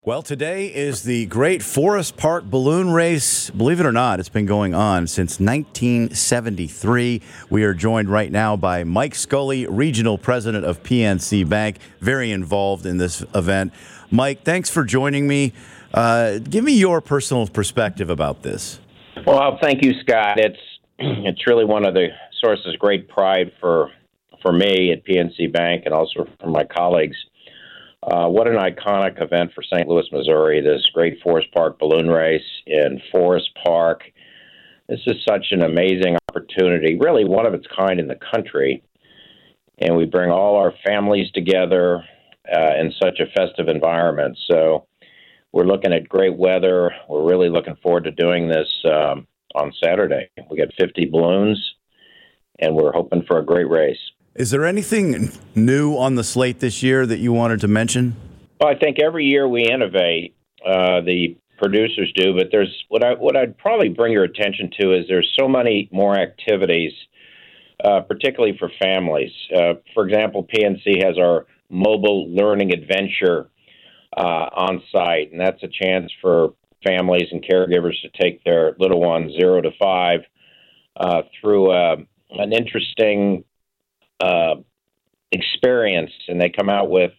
Well, today is the Great Forest Park Balloon Race. Believe it or not, it's been going on since 1973. We are joined right now by Mike Scully, Regional President of PNC Bank, very involved in this event. Mike, thanks for joining me. Give me your personal perspective about this. Well, thank you, Scott. It's really one of the sources of great pride for me at PNC Bank and also for my colleagues. What an iconic event for St. Louis, Missouri, this Great Forest Park Balloon Race in Forest Park. This is such an amazing opportunity, really one of its kind in the country. And we bring all our families together in such a festive environment. So we're looking at great weather. We're really looking forward to doing this on Saturday. We got 50 balloons, and we're hoping for a great race. Is there anything new on the slate this year that you wanted to mention? Well, I think every year we innovate, the producers do, but there's what I'd probably bring your attention to is there's so many more activities, particularly for families. For example, PNC has our mobile learning adventure on site, and that's a chance for families and caregivers to take their little ones 0 to 5 through an interesting experience, and they come out with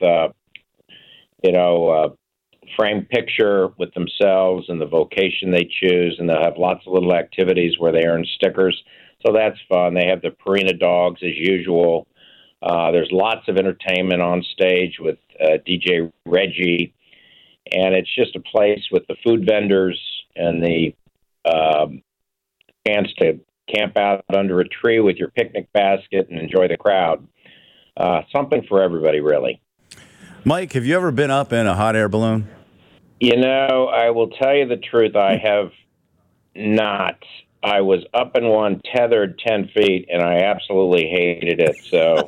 framed picture with themselves and the vocation they choose, and they'll have lots of little activities where they earn stickers. So that's fun. They have the Purina dogs as usual. There's lots of entertainment on stage with DJ Reggie, and it's just a place with the food vendors and the chance to camp out under a tree with your picnic basket and enjoy the crowd. Something for everybody, really. Mike, have you ever been up in a hot air balloon? You know, I will tell you the truth, I have not. I was up in one tethered 10 feet, and I absolutely hated it. So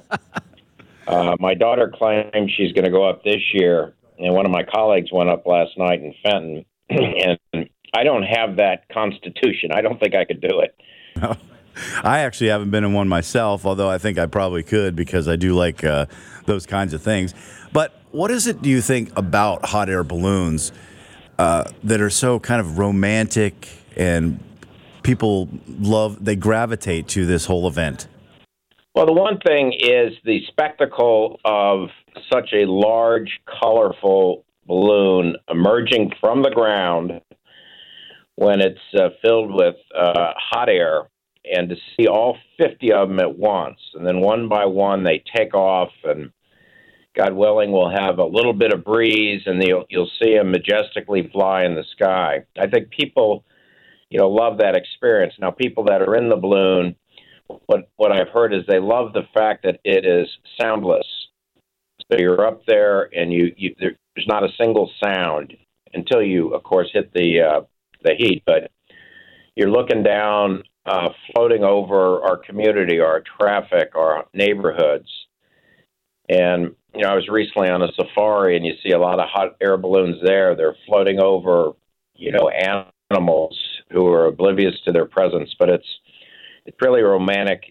my daughter claims she's going to go up this year, and one of my colleagues went up last night in Fenton, and I don't have that constitution. I don't think I could do it. I actually haven't been in one myself, although I think I probably could because I do like those kinds of things. But what is it, do you think, about hot air balloons that are so kind of romantic and people they gravitate to this whole event? Well, the one thing is the spectacle of such a large, colorful balloon emerging from the ground when it's filled with hot air, and to see all 50 of them at once. And then one by one they take off, and God willing, we'll have a little bit of breeze, and you'll see them majestically fly in the sky. I think people, love that experience. Now, people that are in the balloon, what I've heard is they love the fact that it is soundless. So you're up there, and there's not a single sound until you, of course, hit the heat. But you're looking down, floating over our community, our traffic, our neighborhoods. And, I was recently on a safari, and you see a lot of hot air balloons there. They're floating over, animals who are oblivious to their presence. But it's really a romantic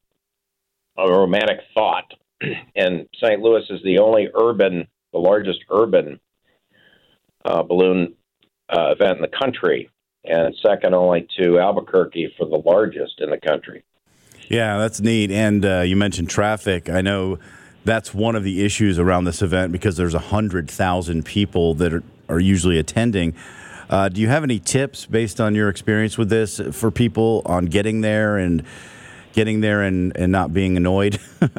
thought. And St. Louis is the largest urban balloon event in the country, and second only to Albuquerque for the largest in the country. Yeah, that's neat. And you mentioned traffic. I know that's one of the issues around this event because there's 100,000 people that are usually attending. Do you have any tips based on your experience with this for people on getting there and not being annoyed?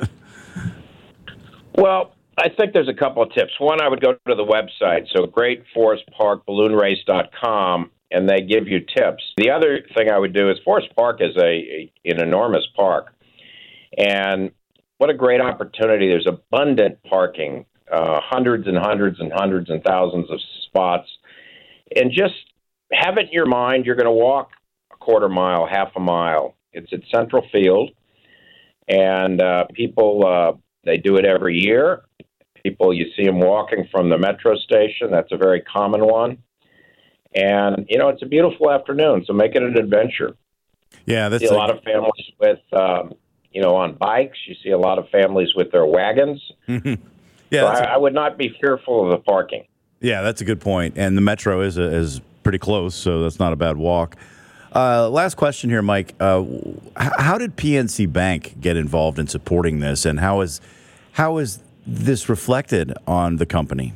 Well, I think there's a couple of tips. One, I would go to the website, so greatforestparkballoonrace.com, and they give you tips. The other thing I would do is Forest Park is an enormous park, and what a great opportunity. There's abundant parking, hundreds and hundreds and hundreds and thousands of spots, and just have it in your mind you're going to walk a quarter mile, half a mile. It's at Central Field, and people, they do it every year. People, you see them walking from the metro station. That's a very common one. And, it's a beautiful afternoon, so make it an adventure. Yeah, you see a lot of families with, on bikes. You see a lot of families with their wagons. Mm-hmm. Yeah, so I would not be fearful of the parking. Yeah, that's a good point. And the Metro is pretty close, so that's not a bad walk. Last question here, Mike. How did PNC Bank get involved in supporting this, and how is this reflected on the company?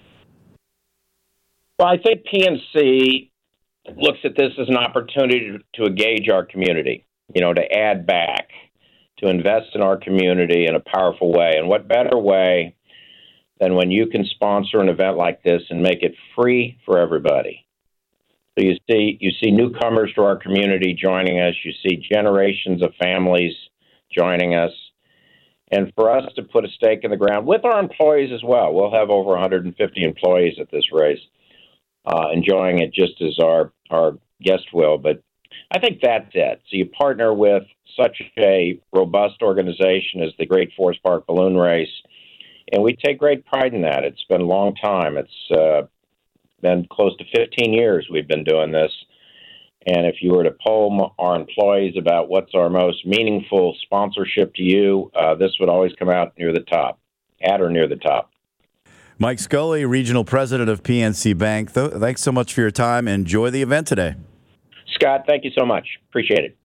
Well, I think PNC looks at this as an opportunity to engage our community, to add back, to invest in our community in a powerful way. And what better way than when you can sponsor an event like this and make it free for everybody? So you see newcomers to our community joining us. You see generations of families joining us. And for us to put a stake in the ground with our employees as well, we'll have over 150 employees at this race, enjoying it just as our guest will. But I think that's it. So you partner with such a robust organization as the Great Forest Park Balloon Race, and we take great pride in that. It's been a long time. It's been close to 15 years we've been doing this. And if you were to poll our employees about what's our most meaningful sponsorship to you, this would always come out near the top, at or near the top. Mike Scully, Regional President of PNC Bank. Thanks so much for your time. Enjoy the event today. Scott, thank you so much. Appreciate it.